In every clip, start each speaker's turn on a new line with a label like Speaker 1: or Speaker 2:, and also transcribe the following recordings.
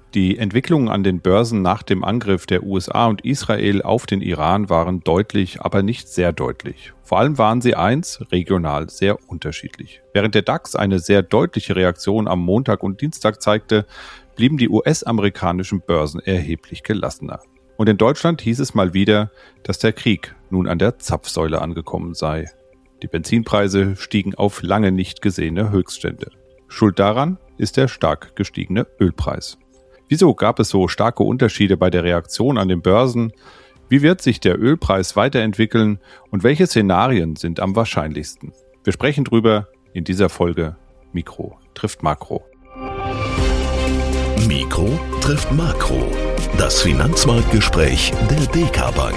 Speaker 1: Die Entwicklungen an den Börsen nach dem Angriff der USA und Israel auf den Iran waren deutlich, aber nicht sehr deutlich. Vor allem waren sie regional sehr unterschiedlich. Während der DAX eine sehr deutliche Reaktion am Montag und Dienstag zeigte, blieben die US-amerikanischen Börsen erheblich gelassener. Und in Deutschland hieß es mal wieder, dass der Krieg nun an der Zapfsäule angekommen sei. Die Benzinpreise stiegen auf lange nicht gesehene Höchststände. Schuld daran ist der stark gestiegene Ölpreis. Wieso gab es so starke Unterschiede bei der Reaktion an den Börsen? Wie wird sich der Ölpreis weiterentwickeln und welche Szenarien sind am wahrscheinlichsten? Wir sprechen drüber in dieser Folge Mikro trifft Makro.
Speaker 2: Mikro trifft Makro. Das Finanzmarktgespräch der DK Bank.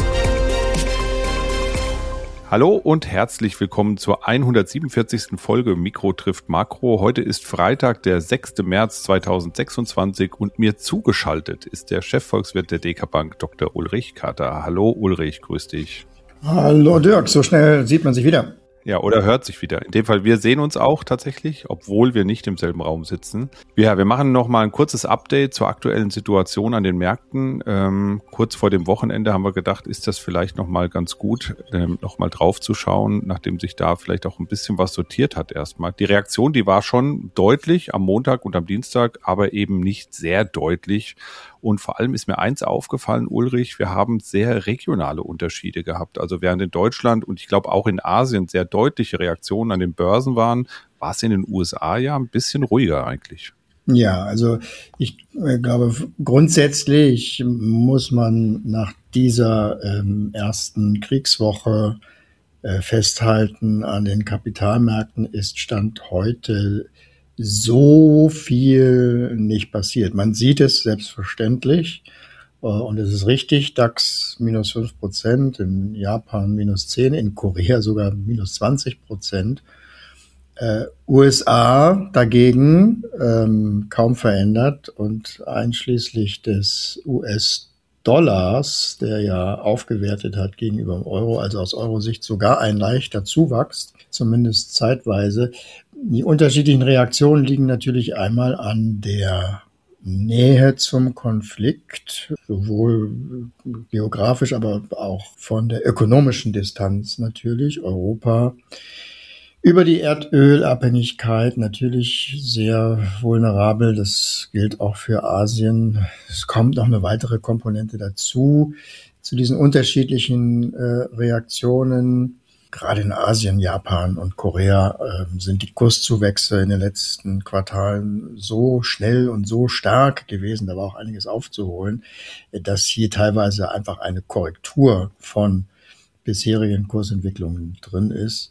Speaker 1: Hallo und herzlich willkommen zur 147. Folge Mikro trifft Makro. Heute ist Freitag, der 6. März 2026 und mir zugeschaltet ist der Chefvolkswirt der DK Bank, Dr. Ulrich Kater. Hallo Ulrich, grüß dich.
Speaker 3: Hallo Dirk, so schnell sieht man sich wieder.
Speaker 1: Ja, oder hört sich wieder. In dem Fall, wir sehen uns auch tatsächlich, obwohl wir nicht im selben Raum sitzen. Ja, wir machen nochmal ein kurzes Update zur aktuellen Situation an den Märkten. Kurz vor dem Wochenende haben wir gedacht, ist das vielleicht nochmal ganz gut, nochmal drauf zu schauen, nachdem sich da vielleicht auch ein bisschen was sortiert hat erstmal. Die Reaktion, die war schon deutlich am Montag und am Dienstag, aber eben nicht sehr deutlich. Und vor allem ist mir eins aufgefallen, Ulrich, wir haben sehr regionale Unterschiede gehabt. Also während in Deutschland und ich glaube auch in Asien sehr deutliche Reaktionen an den Börsen waren, war es in den USA ja ein bisschen ruhiger eigentlich.
Speaker 3: Ja, also ich glaube, grundsätzlich muss man nach dieser ersten Kriegswoche festhalten, an den Kapitalmärkten ist Stand heute so viel nicht passiert. Man sieht es selbstverständlich und es ist richtig, DAX minus 5%, in Japan minus 10%, in Korea sogar minus 20%. USA dagegen kaum verändert und einschließlich des US-Dollars, der ja aufgewertet hat gegenüber dem Euro, also aus Euro-Sicht sogar ein leichter Zuwachs, zumindest zeitweise. Die unterschiedlichen Reaktionen liegen natürlich einmal an der Nähe zum Konflikt, sowohl geografisch, aber auch von der ökonomischen Distanz natürlich. Europa über die Erdölabhängigkeit natürlich sehr vulnerabel. Das gilt auch für Asien. Es kommt noch eine weitere Komponente dazu, zu diesen unterschiedlichen Reaktionen. Gerade in Asien, Japan und Korea sind die Kurszuwächse in den letzten Quartalen so schnell und so stark gewesen, da war auch einiges aufzuholen, dass hier teilweise einfach eine Korrektur von bisherigen Kursentwicklungen drin ist.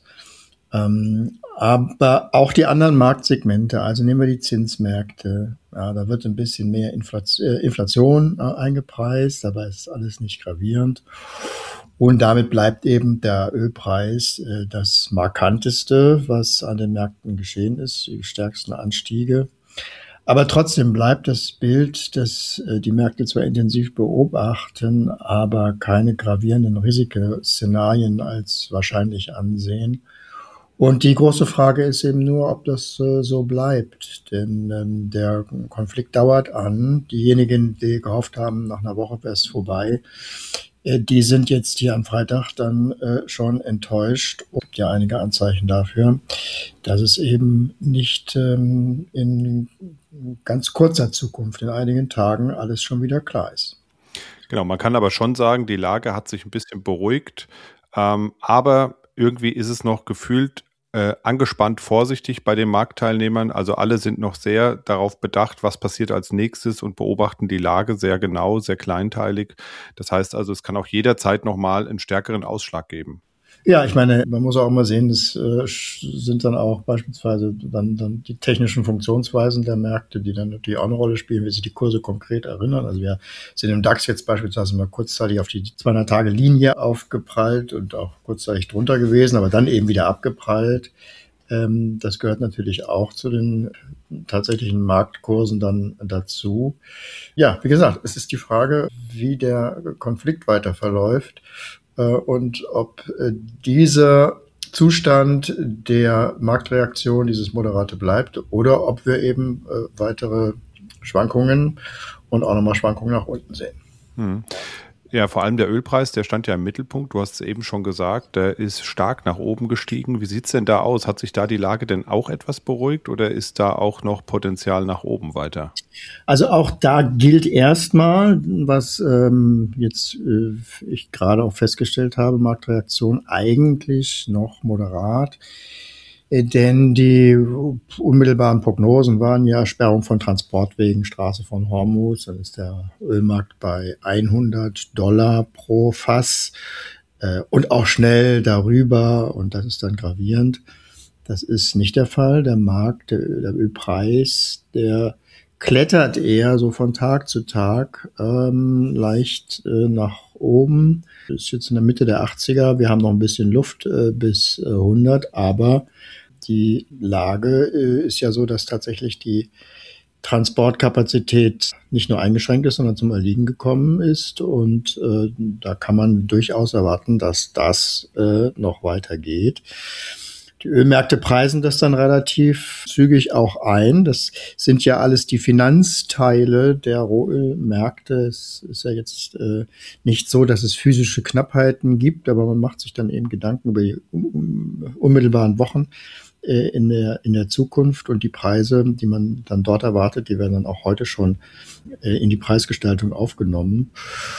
Speaker 3: Aber auch die anderen Marktsegmente, also nehmen wir die Zinsmärkte, ja, da wird ein bisschen mehr Inflation eingepreist, dabei ist alles nicht gravierend. Und damit bleibt eben der Ölpreis das Markanteste, was an den Märkten geschehen ist, die stärksten Anstiege. Aber trotzdem bleibt das Bild, dass die Märkte zwar intensiv beobachten, aber keine gravierenden Risikoszenarien als wahrscheinlich ansehen. Und die große Frage ist eben nur, ob das so bleibt. Denn der Konflikt dauert an. Diejenigen, die gehofft haben, nach einer Woche wäre es vorbei, die sind jetzt hier am Freitag dann schon enttäuscht. Es gibt ja einige Anzeichen dafür, dass es eben nicht in ganz kurzer Zukunft, in einigen Tagen, alles schon wieder klar ist.
Speaker 1: Genau, man kann aber schon sagen, die Lage hat sich ein bisschen beruhigt, aber irgendwie ist es noch gefühlt angespannt vorsichtig bei den Marktteilnehmern. Also alle sind noch sehr darauf bedacht, was passiert als nächstes und beobachten die Lage sehr genau, sehr kleinteilig. Das heißt also, es kann auch jederzeit nochmal einen stärkeren Ausschlag geben.
Speaker 3: Ja, ich meine, man muss auch mal sehen, das sind dann auch beispielsweise dann die technischen Funktionsweisen der Märkte, die dann natürlich auch eine Rolle spielen, wie sich die Kurse konkret erinnern. Also wir sind im DAX jetzt beispielsweise mal kurzzeitig auf die 200-Tage-Linie aufgeprallt und auch kurzzeitig drunter gewesen, aber dann eben wieder abgeprallt. Das gehört natürlich auch zu den tatsächlichen Marktkursen dann dazu. Ja, wie gesagt, es ist die Frage, wie der Konflikt weiter verläuft. Und ob dieser Zustand der Marktreaktion, dieses Moderate bleibt, oder ob wir eben weitere Schwankungen und auch nochmal Schwankungen nach unten sehen.
Speaker 1: Ja, vor allem der Ölpreis, der stand ja im Mittelpunkt. Du hast es eben schon gesagt, der ist stark nach oben gestiegen. Wie sieht es denn da aus? Hat sich da die Lage denn auch etwas beruhigt oder ist da auch noch Potenzial nach oben weiter?
Speaker 3: Also auch da gilt erstmal, was ich gerade auch festgestellt habe, Marktreaktion eigentlich noch moderat. Denn die unmittelbaren Prognosen waren ja Sperrung von Transportwegen, Straße von Hormuz. Dann ist der Ölmarkt bei $100 pro Fass und auch schnell darüber. Und das ist dann gravierend. Das ist nicht der Fall. Der Markt, der Ölpreis, der klettert eher so von Tag zu Tag leicht nach oben. Das ist jetzt in der Mitte der 80er. Wir haben noch ein bisschen Luft bis 100, aber die Lage ist ja so, dass tatsächlich die Transportkapazität nicht nur eingeschränkt ist, sondern zum Erliegen gekommen ist. Und da kann man durchaus erwarten, dass das noch weitergeht. Die Ölmärkte preisen das dann relativ zügig auch ein. Das sind ja alles die Finanzteile der Rohölmärkte. Es ist ja jetzt nicht so, dass es physische Knappheiten gibt, aber man macht sich dann eben Gedanken über die unmittelbaren Wochen in der Zukunft, und die Preise, die man dann dort erwartet, die werden dann auch heute schon in die Preisgestaltung aufgenommen.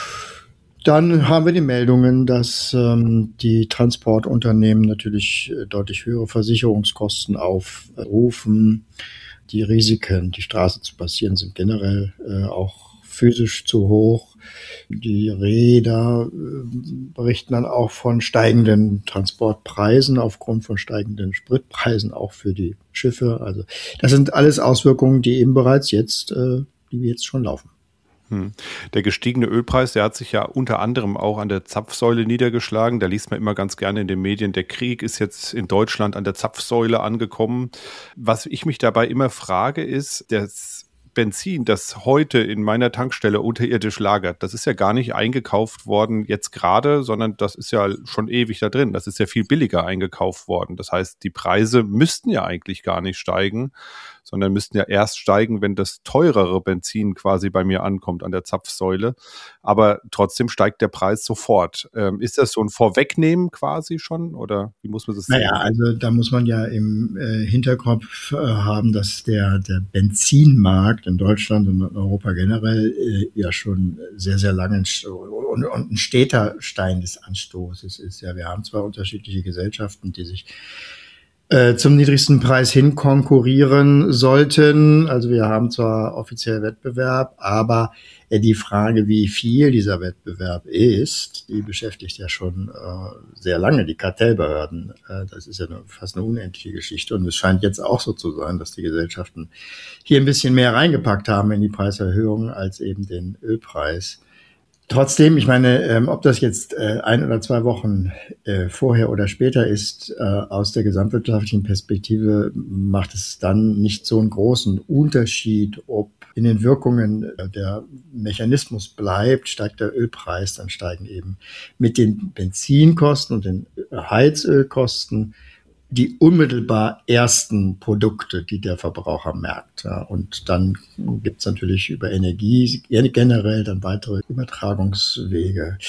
Speaker 3: Dann haben wir die Meldungen, dass die Transportunternehmen natürlich deutlich höhere Versicherungskosten aufrufen. Die Risiken, die Straße zu passieren, sind generell auch physisch zu hoch. Die Reeder berichten dann auch von steigenden Transportpreisen aufgrund von steigenden Spritpreisen, auch für die Schiffe. Also das sind alles Auswirkungen, die eben bereits jetzt, die jetzt schon laufen.
Speaker 1: Der gestiegene Ölpreis, der hat sich ja unter anderem auch an der Zapfsäule niedergeschlagen. Da liest man immer ganz gerne in den Medien, der Krieg ist jetzt in Deutschland an der Zapfsäule angekommen. Was ich mich dabei immer frage, ist, das Benzin, das heute in meiner Tankstelle unterirdisch lagert, das ist ja gar nicht eingekauft worden jetzt gerade, sondern das ist ja schon ewig da drin. Das ist ja viel billiger eingekauft worden. Das heißt, die Preise müssten ja eigentlich gar nicht steigen, sondern müssten ja erst steigen, wenn das teurere Benzin quasi bei mir ankommt an der Zapfsäule. Aber trotzdem steigt der Preis sofort. Ist das so ein Vorwegnehmen quasi schon, oder wie muss man das sehen?
Speaker 3: Naja, also da muss man ja im Hinterkopf haben, dass der Benzinmarkt in Deutschland und in Europa generell ja schon sehr, sehr lange und ein steter Stein des Anstoßes ist. Ja, wir haben zwar unterschiedliche Gesellschaften, die sich zum niedrigsten Preis hin konkurrieren sollten. Also wir haben zwar offiziell Wettbewerb, aber die Frage, wie viel dieser Wettbewerb ist, die beschäftigt ja schon sehr lange die Kartellbehörden. Das ist ja fast eine unendliche Geschichte. Und es scheint jetzt auch so zu sein, dass die Gesellschaften hier ein bisschen mehr reingepackt haben in die Preiserhöhungen als eben den Ölpreis. Trotzdem, ich meine, ob das jetzt 1 oder 2 Wochen vorher oder später ist, aus der gesamtwirtschaftlichen Perspektive macht es dann nicht so einen großen Unterschied, ob in den Wirkungen der Mechanismus bleibt, steigt der Ölpreis, dann steigen eben mit den Benzinkosten und den Heizölkosten die unmittelbar ersten Produkte, die der Verbraucher merkt. Ja. Und dann gibt's natürlich über Energie generell dann weitere Übertragungswege.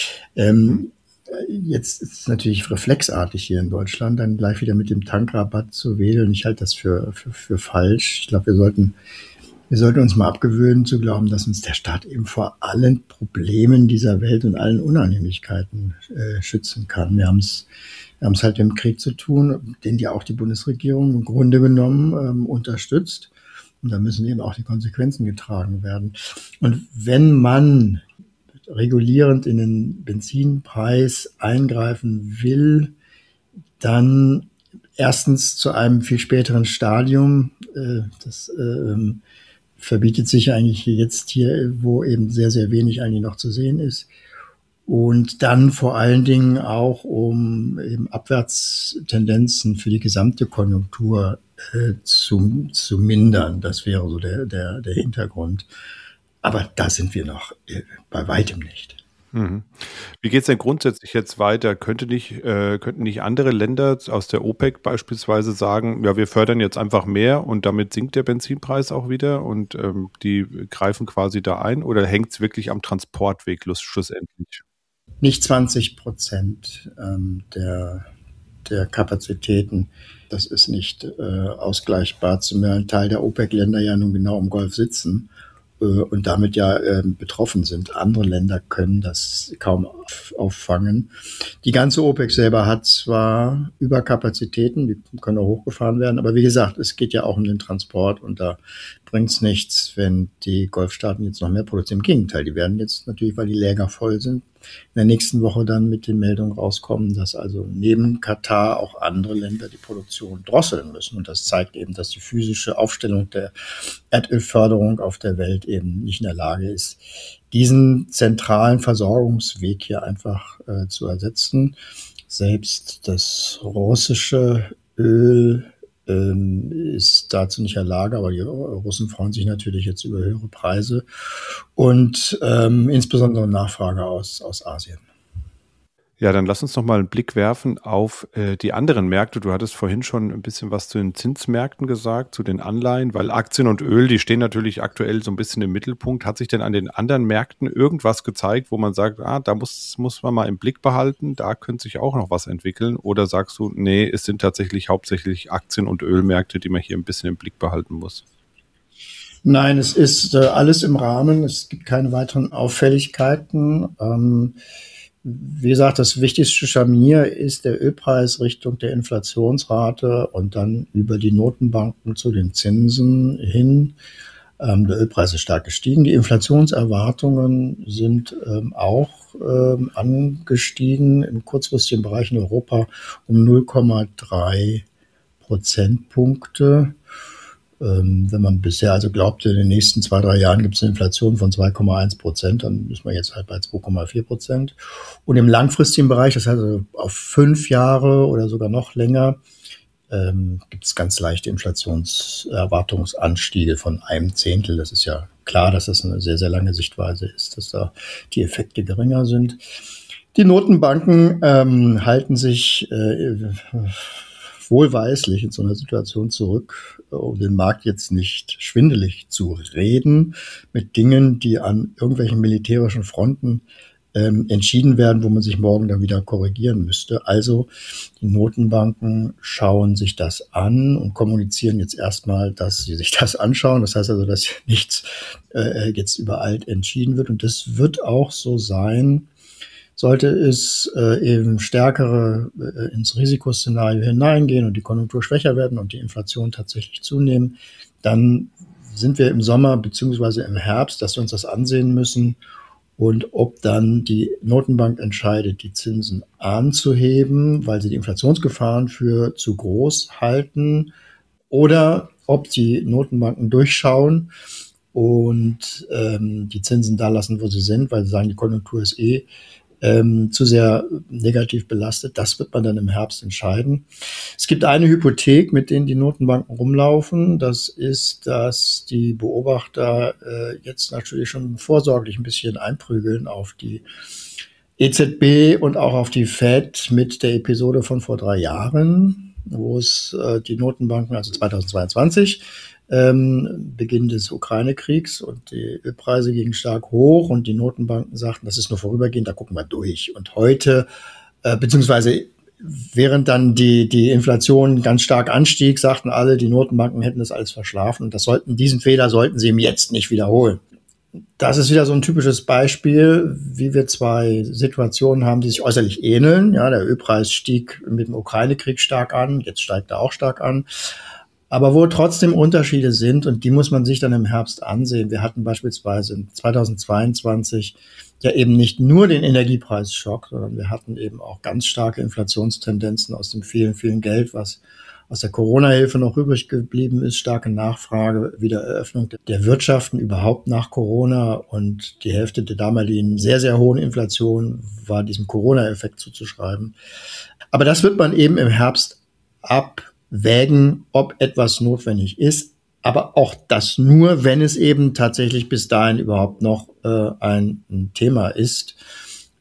Speaker 3: Jetzt ist es natürlich reflexartig hier in Deutschland, dann gleich wieder mit dem Tankrabatt zu wedeln. Ich halte das für falsch. Ich glaube, wir sollten uns mal abgewöhnen zu glauben, dass uns der Staat eben vor allen Problemen dieser Welt und allen Unannehmlichkeiten schützen kann. Wir haben es halt mit dem Krieg zu tun, den ja auch die Bundesregierung im Grunde genommen unterstützt. Und da müssen eben auch die Konsequenzen getragen werden. Und wenn man regulierend in den Benzinpreis eingreifen will, dann erstens zu einem viel späteren Stadium. Das verbietet sich eigentlich jetzt hier, wo eben sehr, sehr wenig eigentlich noch zu sehen ist. Und dann vor allen Dingen auch, um eben Abwärtstendenzen für die gesamte Konjunktur zu mindern. Das wäre so der Hintergrund. Aber da sind wir noch bei weitem nicht.
Speaker 1: Mhm. Wie geht es denn grundsätzlich jetzt weiter? Könnten nicht andere Länder aus der OPEC beispielsweise sagen, ja, wir fördern jetzt einfach mehr und damit sinkt der Benzinpreis auch wieder und die greifen quasi da ein? Oder hängt es wirklich am Transportweg schlussendlich?
Speaker 3: Nicht 20% der Kapazitäten. Das ist nicht ausgleichbar, zumal ein Teil der OPEC-Länder ja nun genau im Golf sitzen und damit ja betroffen sind. Andere Länder können das kaum auffangen. Die ganze OPEC selber hat zwar Überkapazitäten, die können auch hochgefahren werden, aber wie gesagt, es geht ja auch um den Transport und da bringt es nichts, wenn die Golfstaaten jetzt noch mehr produzieren. Im Gegenteil, die werden jetzt natürlich, weil die Läger voll sind, in der nächsten Woche dann mit den Meldungen rauskommen, dass also neben Katar auch andere Länder die Produktion drosseln müssen. Und das zeigt eben, dass die physische Aufstellung der Erdölförderung auf der Welt eben nicht in der Lage ist, diesen zentralen Versorgungsweg hier einfach zu ersetzen. Selbst das russische Öl ist dazu nicht in der Lage, aber die Russen freuen sich natürlich jetzt über höhere Preise und insbesondere Nachfrage aus Asien.
Speaker 1: Ja, dann lass uns noch mal einen Blick werfen auf die anderen Märkte. Du hattest vorhin schon ein bisschen was zu den Zinsmärkten gesagt, zu den Anleihen, weil Aktien und Öl, die stehen natürlich aktuell so ein bisschen im Mittelpunkt. Hat sich denn an den anderen Märkten irgendwas gezeigt, wo man sagt, da muss man mal im Blick behalten, da könnte sich auch noch was entwickeln? Oder sagst du, nee, es sind tatsächlich hauptsächlich Aktien- und Ölmärkte, die man hier ein bisschen im Blick behalten muss?
Speaker 3: Nein, es ist alles im Rahmen. Es gibt keine weiteren Auffälligkeiten. Wie gesagt, das wichtigste Scharnier ist der Ölpreis Richtung der Inflationsrate und dann über die Notenbanken zu den Zinsen hin. Der Ölpreis ist stark gestiegen. Die Inflationserwartungen sind auch angestiegen im kurzfristigen Bereich in Europa um 0,3 Prozentpunkte. Wenn man bisher also glaubte, in den nächsten 2-3 Jahren gibt es eine Inflation von 2,1%, dann ist man jetzt halt bei 2,4%. Und im langfristigen Bereich, das heißt also auf 5 Jahre oder sogar noch länger, gibt es ganz leichte Inflationserwartungsanstiege von 1/10. Das ist ja klar, dass das eine sehr, sehr lange Sichtweise ist, dass da die Effekte geringer sind. Die Notenbanken halten sich wohlweislich in so einer Situation zurück, um den Markt jetzt nicht schwindelig zu reden mit Dingen, die an irgendwelchen militärischen Fronten entschieden werden, wo man sich morgen dann wieder korrigieren müsste. Also die Notenbanken schauen sich das an und kommunizieren jetzt erstmal, dass sie sich das anschauen. Das heißt also, dass nichts jetzt überall entschieden wird. Und das wird auch so sein. Sollte es eben stärkere ins Risikoszenario hineingehen und die Konjunktur schwächer werden und die Inflation tatsächlich zunehmen, dann sind wir im Sommer beziehungsweise im Herbst, dass wir uns das ansehen müssen und ob dann die Notenbank entscheidet, die Zinsen anzuheben, weil sie die Inflationsgefahren für zu groß halten, oder ob die Notenbanken durchschauen und die Zinsen da lassen, wo sie sind, weil sie sagen, die Konjunktur ist zu sehr negativ belastet. Das wird man dann im Herbst entscheiden. Es gibt eine Hypothek, mit denen die Notenbanken rumlaufen. Das ist, dass die Beobachter jetzt natürlich schon vorsorglich ein bisschen einprügeln auf die EZB und auch auf die Fed mit der Episode von vor 3 Jahren, wo es die Notenbanken, also 2022, Beginn des Ukraine-Kriegs, und die Ölpreise gingen stark hoch und die Notenbanken sagten, das ist nur vorübergehend, da gucken wir durch. Und heute, beziehungsweise während dann die Inflation ganz stark anstieg, sagten alle, die Notenbanken hätten das alles verschlafen und diesen Fehler sollten sie im Jetzt nicht wiederholen. Das ist wieder so ein typisches Beispiel, wie wir 2 Situationen haben, die sich äußerlich ähneln. Ja, der Ölpreis stieg mit dem Ukraine-Krieg stark an, jetzt steigt er auch stark an. Aber wo trotzdem Unterschiede sind, und die muss man sich dann im Herbst ansehen. Wir hatten beispielsweise in 2022 ja eben nicht nur den Energiepreisschock, sondern wir hatten eben auch ganz starke Inflationstendenzen aus dem vielen, vielen Geld, was aus der Corona-Hilfe noch übrig geblieben ist, starke Nachfrage, Wiedereröffnung der Wirtschaften überhaupt nach Corona, und die Hälfte der damaligen sehr, sehr hohen Inflation war diesem Corona-Effekt zuzuschreiben. Aber das wird man eben im Herbst abwägen, ob etwas notwendig ist. Aber auch das nur, wenn es eben tatsächlich bis dahin überhaupt noch ein Thema ist.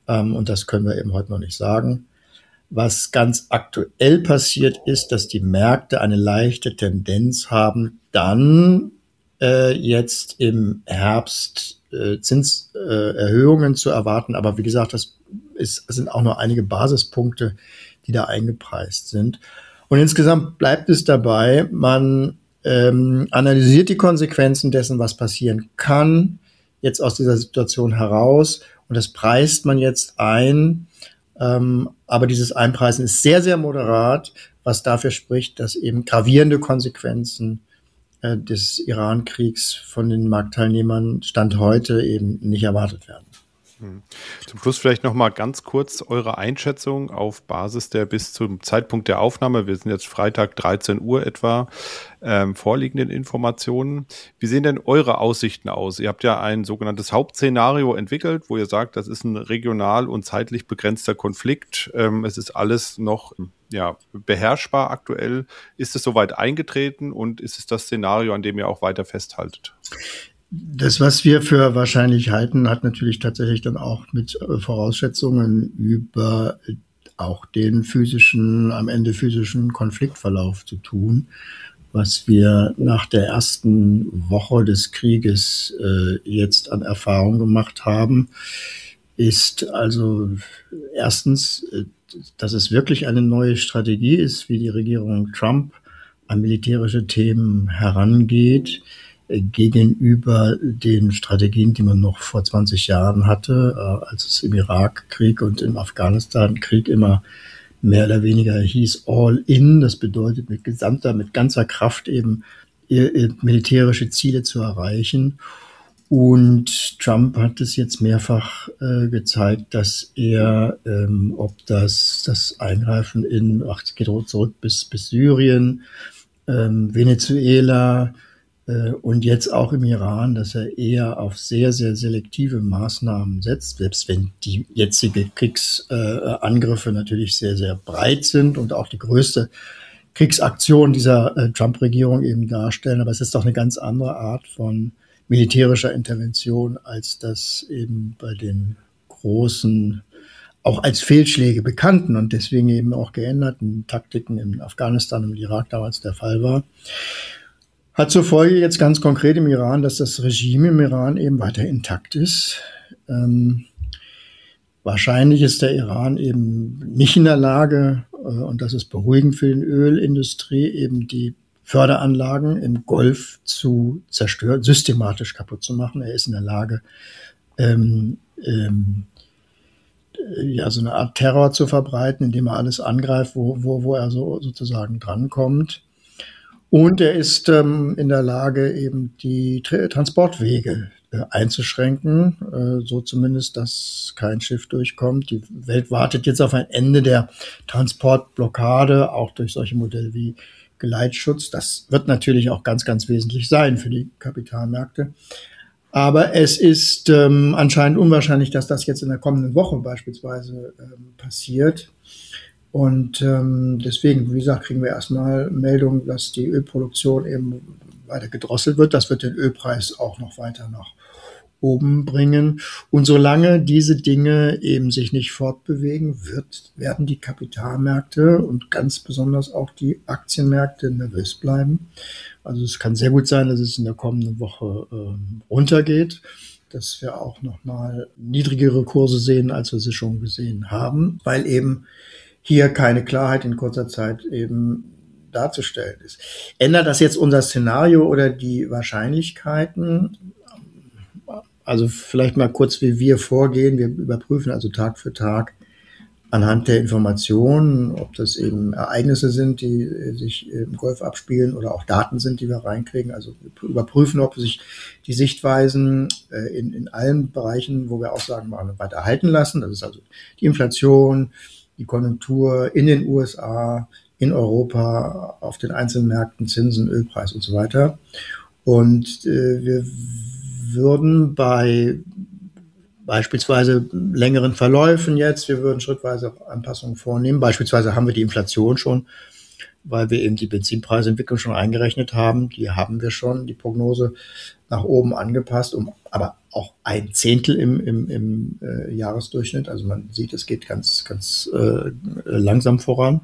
Speaker 3: Und das können wir eben heute noch nicht sagen. Was ganz aktuell passiert ist, dass die Märkte eine leichte Tendenz haben, dann jetzt im Herbst Zinserhöhungen zu erwarten. Aber wie gesagt, das sind auch nur einige Basispunkte, die da eingepreist sind. Und insgesamt bleibt es dabei, man analysiert die Konsequenzen dessen, was passieren kann, jetzt aus dieser Situation heraus. Und das preist man jetzt ein. Aber dieses Einpreisen ist sehr, sehr moderat, was dafür spricht, dass eben gravierende Konsequenzen des Iran-Kriegs von den Marktteilnehmern Stand heute eben nicht erwartet werden.
Speaker 1: Zum Schluss vielleicht noch mal ganz kurz eure Einschätzung auf Basis der bis zum Zeitpunkt der Aufnahme, wir sind jetzt Freitag 13 Uhr etwa, vorliegenden Informationen. Wie sehen denn eure Aussichten aus? Ihr habt ja ein sogenanntes Hauptszenario entwickelt, wo ihr sagt, das ist ein regional und zeitlich begrenzter Konflikt. Es ist alles noch beherrschbar aktuell. Ist es soweit eingetreten und ist es das Szenario, an dem ihr auch weiter festhaltet?
Speaker 3: Das, was wir für wahrscheinlich halten, hat natürlich tatsächlich dann auch mit Vorausschätzungen über auch den am Ende physischen Konfliktverlauf zu tun. Was wir nach der ersten Woche des Krieges jetzt an Erfahrung gemacht haben, ist also erstens, dass es wirklich eine neue Strategie ist, wie die Regierung Trump an militärische Themen herangeht, gegenüber den Strategien, die man noch vor 20 Jahren hatte, als es im Irakkrieg und im Afghanistan-Krieg immer mehr oder weniger hieß all in. Das bedeutet mit ganzer Kraft eben militärische Ziele zu erreichen. Und Trump hat es jetzt mehrfach gezeigt, dass er, ob das Eingreifen geht zurück bis Syrien, Venezuela, und jetzt auch im Iran, dass er eher auf sehr, sehr selektive Maßnahmen setzt, selbst wenn die jetzige Kriegsangriffe natürlich sehr, sehr breit sind und auch die größte Kriegsaktion dieser Trump-Regierung eben darstellen. Aber es ist doch eine ganz andere Art von militärischer Intervention, als das eben bei den großen, auch als Fehlschläge bekannten und deswegen eben auch geänderten Taktiken in Afghanistan und im Irak damals der Fall war. Hat zur Folge jetzt ganz konkret im Iran, dass das Regime im Iran eben weiter intakt ist. Wahrscheinlich ist der Iran eben nicht in der Lage, und das ist beruhigend für die Ölindustrie, eben die Förderanlagen im Golf zu zerstören, systematisch kaputt zu machen. Er ist in der Lage, so eine Art Terror zu verbreiten, indem er alles angreift, wo er sozusagen drankommt. Und er ist in der Lage, eben die Transportwege einzuschränken, so zumindest, dass kein Schiff durchkommt. Die Welt wartet jetzt auf ein Ende der Transportblockade, auch durch solche Modelle wie Geleitschutz. Das wird natürlich auch ganz, ganz wesentlich sein für die Kapitalmärkte. Aber es ist anscheinend unwahrscheinlich, dass das jetzt in der kommenden Woche beispielsweise passiert. Und deswegen, wie gesagt, kriegen wir erstmal Meldung, dass die Ölproduktion eben weiter gedrosselt wird. Das wird den Ölpreis auch noch weiter nach oben bringen. Und solange diese Dinge eben sich nicht fortbewegen, werden die Kapitalmärkte und ganz besonders auch die Aktienmärkte nervös bleiben. Also es kann sehr gut sein, dass es in der kommenden Woche runtergeht, dass wir auch nochmal niedrigere Kurse sehen, als wir sie schon gesehen haben, weil eben hier keine Klarheit in kurzer Zeit eben darzustellen ist. Ändert das jetzt unser Szenario oder die Wahrscheinlichkeiten? Also vielleicht mal kurz, wie wir vorgehen. Wir überprüfen also Tag für Tag anhand der Informationen, ob das eben Ereignisse sind, die sich im Golf abspielen oder auch Daten sind, die wir reinkriegen. Also wir überprüfen, ob sich die Sichtweisen in allen Bereichen, wo wir Aussagen machen, weiter halten lassen. Das ist also die Inflation, die Konjunktur in den USA, in Europa, auf den einzelnen Märkten, Zinsen, Ölpreis und so weiter. Und wir würden bei beispielsweise längeren Verläufen wir würden schrittweise Anpassungen vornehmen. Beispielsweise haben wir die Inflation schon, weil wir eben die Benzinpreisentwicklung schon eingerechnet haben. Die haben wir schon, die Prognose nach oben angepasst, aber auch 1/10 im Jahresdurchschnitt. Also man sieht, es geht ganz langsam voran.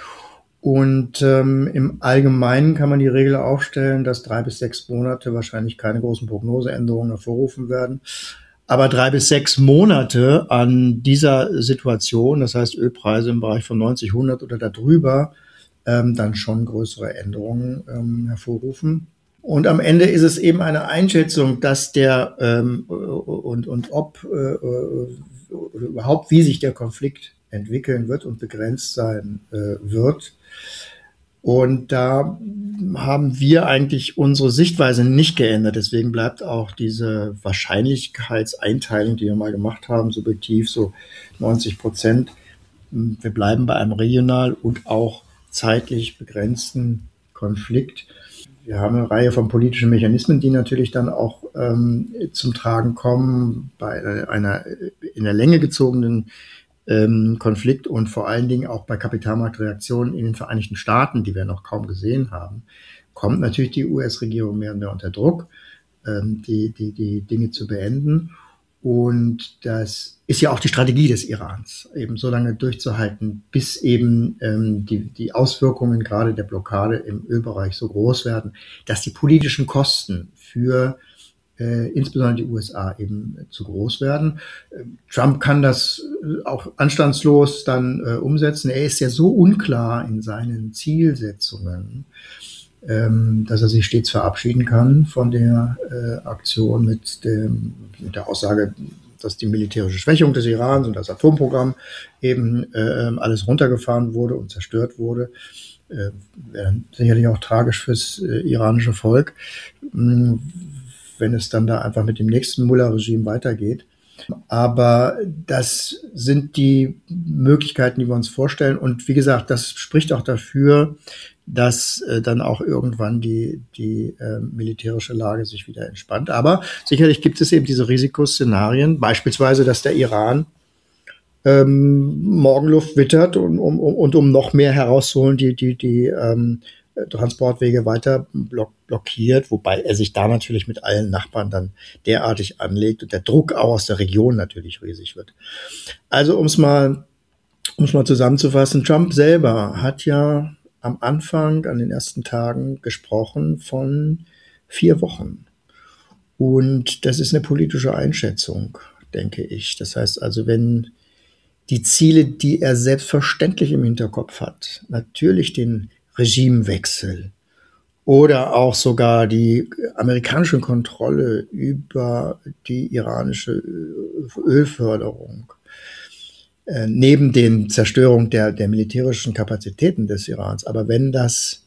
Speaker 3: Und im Allgemeinen kann man die Regel aufstellen, dass 3 bis 6 Monate wahrscheinlich keine großen Prognoseänderungen hervorrufen werden. Aber 3 bis 6 Monate an dieser Situation, das heißt Ölpreise im Bereich von 90, 100 oder darüber, dann schon größere Änderungen hervorrufen. Und am Ende ist es eben eine Einschätzung, dass der ob oder überhaupt wie sich der Konflikt entwickeln wird und begrenzt sein wird. Und da haben wir eigentlich unsere Sichtweise nicht geändert. Deswegen bleibt auch diese Wahrscheinlichkeitseinteilung, die wir mal gemacht haben, subjektiv so 90%. Wir bleiben bei einem regional und auch zeitlich begrenzten Konflikt. Wir haben eine Reihe von politischen Mechanismen, die natürlich dann auch zum Tragen kommen bei einer in der Länge gezogenen Konflikt und vor allen Dingen auch bei Kapitalmarktreaktionen in den Vereinigten Staaten, die wir noch kaum gesehen haben, kommt natürlich die US-Regierung mehr und mehr unter Druck, die Dinge zu beenden. Und das ist ja auch die Strategie des Irans, eben so lange durchzuhalten, bis eben die Auswirkungen gerade der Blockade im Ölbereich so groß werden, dass die politischen Kosten für insbesondere die USA eben zu groß werden. Trump kann das auch anstandslos dann umsetzen. Er ist ja so unklar in seinen Zielsetzungen, dass er sich stets verabschieden kann von der Aktion mit der Aussage, dass die militärische Schwächung des Irans und das Atomprogramm eben alles runtergefahren wurde und zerstört wurde. Wäre sicherlich auch tragisch fürs iranische Volk, wenn es dann da einfach mit dem nächsten Mullah-Regime weitergeht. Aber das sind die Möglichkeiten, die wir uns vorstellen. Und wie gesagt, das spricht auch dafür, dass dann auch irgendwann die militärische Lage sich wieder entspannt. Aber sicherlich gibt es eben diese Risikoszenarien, beispielsweise, dass der Iran Morgenluft wittert und um noch mehr herauszuholen, die Transportwege weiter blockiert, wobei er sich da natürlich mit allen Nachbarn dann derartig anlegt und der Druck auch aus der Region natürlich riesig wird. Also um es mal zusammenzufassen, Trump selber hat ja am Anfang, an den ersten Tagen gesprochen von 4 Wochen. Und das ist eine politische Einschätzung, denke ich. Das heißt also, wenn die Ziele, die er selbstverständlich im Hinterkopf hat, natürlich den Regimewechsel oder auch sogar die amerikanische Kontrolle über die iranische Ölförderung, neben den Zerstörung der militärischen Kapazitäten des Irans. Aber wenn das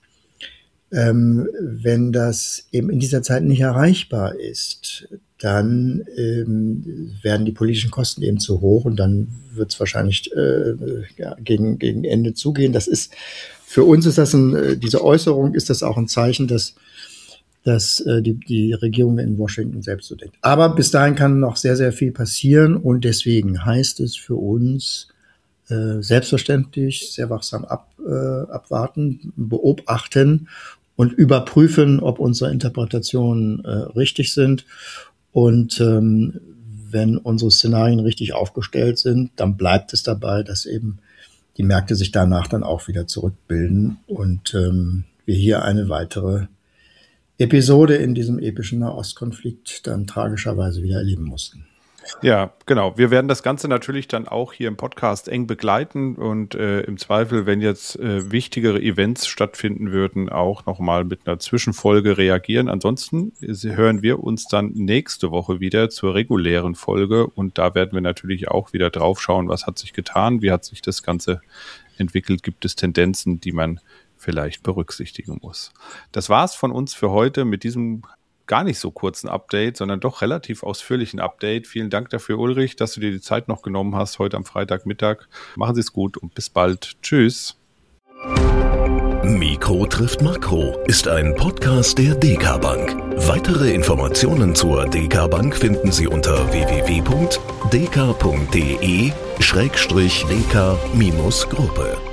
Speaker 3: eben in dieser Zeit nicht erreichbar ist, dann werden die politischen Kosten eben zu hoch und dann wird es wahrscheinlich gegen Ende zugehen. Das ist für uns ist das diese Äußerung ist das auch ein Zeichen, dass die Regierung in Washington selbst so denkt. Aber bis dahin kann noch sehr, sehr viel passieren und deswegen heißt es für uns selbstverständlich sehr wachsam abwarten, beobachten und überprüfen, ob unsere Interpretationen richtig sind. Und wenn unsere Szenarien richtig aufgestellt sind, dann bleibt es dabei, dass eben die Märkte sich danach dann auch wieder zurückbilden und wir hier eine weitere Episode in diesem epischen Nahostkonflikt dann tragischerweise wieder erleben mussten.
Speaker 1: Ja, genau. Wir werden das Ganze natürlich dann auch hier im Podcast eng begleiten und im Zweifel, wenn jetzt wichtigere Events stattfinden würden, auch nochmal mit einer Zwischenfolge reagieren. Ansonsten hören wir uns dann nächste Woche wieder zur regulären Folge und da werden wir natürlich auch wieder drauf schauen, was hat sich getan, wie hat sich das Ganze entwickelt, gibt es Tendenzen, die man vielleicht berücksichtigen muss. Das war's von uns für heute mit diesem gar nicht so kurzen Update, sondern doch relativ ausführlichen Update. Vielen Dank dafür, Ulrich, dass du dir die Zeit noch genommen hast heute am Freitagmittag. Machen Sie es gut und bis bald. Tschüss.
Speaker 2: Mikro trifft Makro ist ein Podcast der DK Bank. Weitere Informationen zur DK Bank finden Sie unter www.dk.de/dk-gruppe.